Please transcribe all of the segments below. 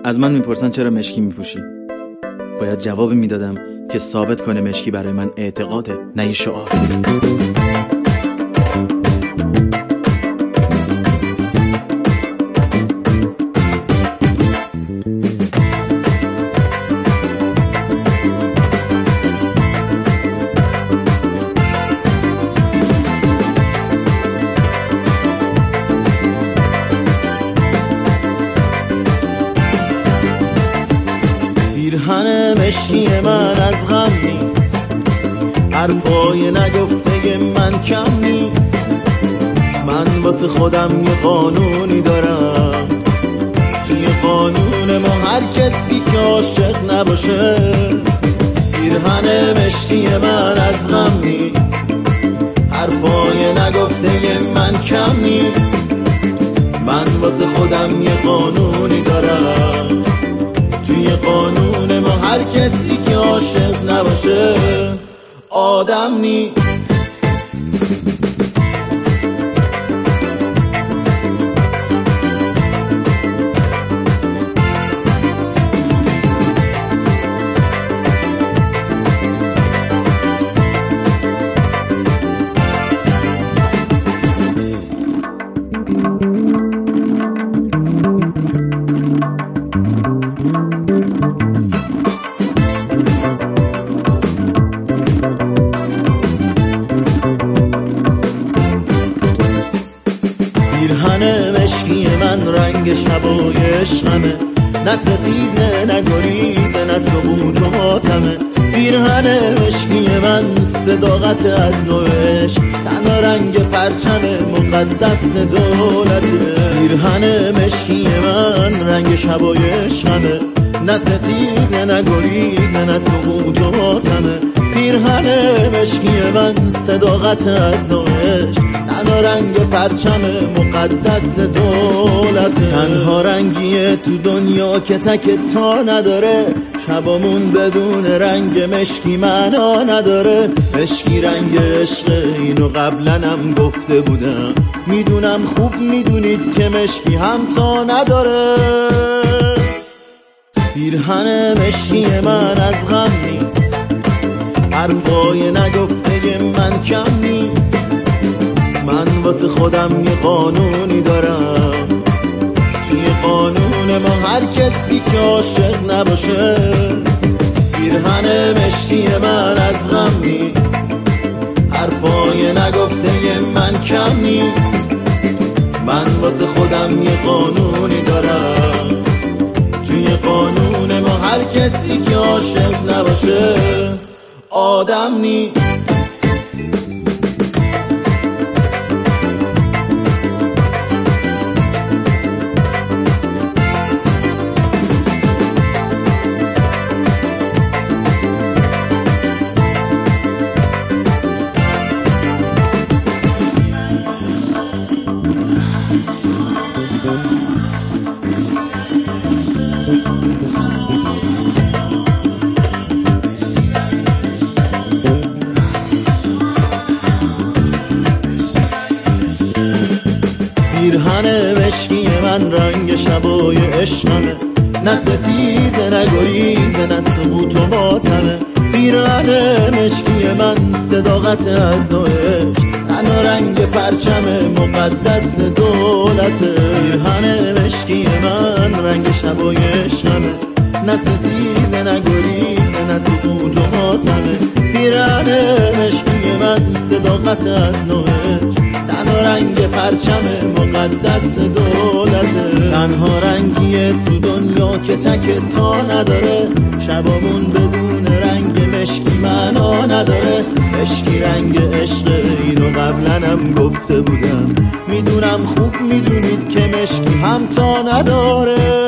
از من میپرسن چرا مشکی میپوشی. باید جواب میدادم که ثابت کنه مشکی برای من اعتقاده، نه یه شعار. پیرهن مشکی من از غم نیست، حرفای نگفته من کم نیست. من واسه خودم یه قانونی دارم، توی قانون ما هر کسی که عاشق نباشه. پیرهن مشکی من از غم نیست، حرفای نگفته من کم نیست. من واسه خودم یه قانونی دارم، توی قانون ما هر کسی که عاشق نباشه آدم نیست. پیرهن مشکی من رنگ شبای عشقمه، نه ستیزه نه گریزه نه سقوط و ماتمه. پیرهن مشکی من صداقت از نوع عشق، تنها رنگ پرچم مقدس دولته. پیرهن مشکی من رنگ شبای عشقمه، نه ستیزه نه گریزه نه سقوط و ماتمه. پیرهن مشکی من صداقت از نوع عشق، تنها رنگ پرچم مقدس دولت. تنها رنگیه تو دنیا که تک تا نداره، شبامون بدون رنگ مشکی معنا نداره. مشکی رنگ عشق، اینو قبلنم گفته بودم، میدونم خوب میدونید که مشکی هم تا نداره. پیرهن مشکی من از غم نیست، حرفای نگفته من کم نیست. من واسه خودم یه قانونی دارم، توی قانون ما هر کسی که عاشق نباشه. پیرهن مشکی من از غم نیست، حرفای نگفته من کم نیست. من واسه خودم یه قانونی دارم، توی قانون ما هر کسی که عاشق نباشه آدم نیست. پیرهن مشکی من رنگ شبای عشقمه، نه ستیزه نه گریزه نه سقوط و ماتمه. پیرهن مشکی من صداقت از نوع عشق، تنها رنگ پرچم مقدس دولته. پیرهن مشکی من رنگ شبای عشقمه، نه ستیزه نه گریزه نه سقوط و ماتمه. پیرهن مشکی من صداقت از نوع عشق، تنها رنگ پرچم مقدس دولته. تنها رنگیه تو دنیا که تک تا نداره، شبامون بدون رنگ مشکی معنا نداره. مشکی رنگ عشق، اینو قبلنم گفته بودم، میدونم خوب میدونید که مشکی هم تا نداره.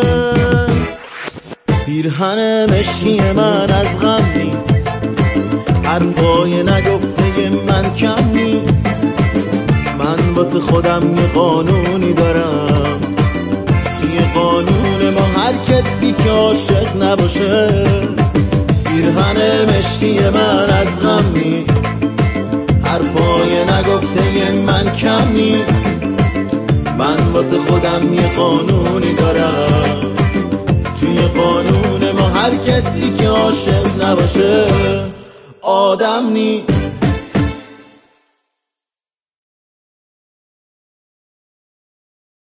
پیرهن مشکی من از غم نیست، حرفای نگفته من کم نیست. من واسه خودم یه قانونی دارم، توی قانون ما هر کسی که عاشق نباشه. پیرهن مشکی من از غم نیست، حرفای نگفته من کم نیست. من واسه خودم یه قانونی دارم، توی همه قانون ما هر کسی که عاشق نباشه آدم نیست.